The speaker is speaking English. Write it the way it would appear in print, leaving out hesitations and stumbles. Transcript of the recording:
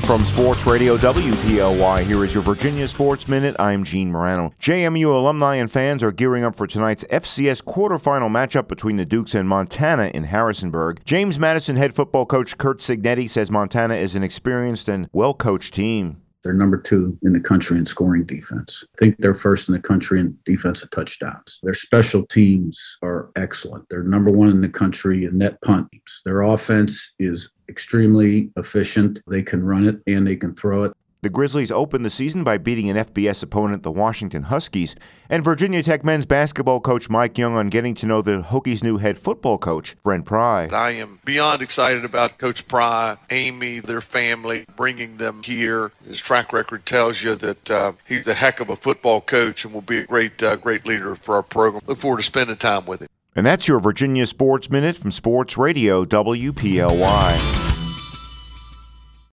From Sports Radio WPLY, here is your Virginia Sports Minute. I'm Gene Morano. JMU alumni and fans are gearing up for tonight's FCS quarterfinal matchup between the Dukes and Montana in Harrisonburg. James Madison head football coach Curt Cignetti says Montana is an experienced and well-coached team. They're number 2 in the country in scoring defense. I think they're first in the country in defensive touchdowns. Their special teams are excellent. They're number 1 in the country in net punts. Their offense is extremely efficient. They can run it and they can throw it. The Grizzlies opened the season by beating an FBS opponent, the Washington Huskies, and Virginia Tech men's basketball coach Mike Young on getting to know the Hokies' new head football coach, Brent Pry. I am beyond excited about Coach Pry, Amy, their family, bringing them here. His track record tells you that he's a heck of a football coach and will be a great leader for our program. Look forward to spending time with him. And that's your Virginia Sports Minute from Sports Radio WPLY.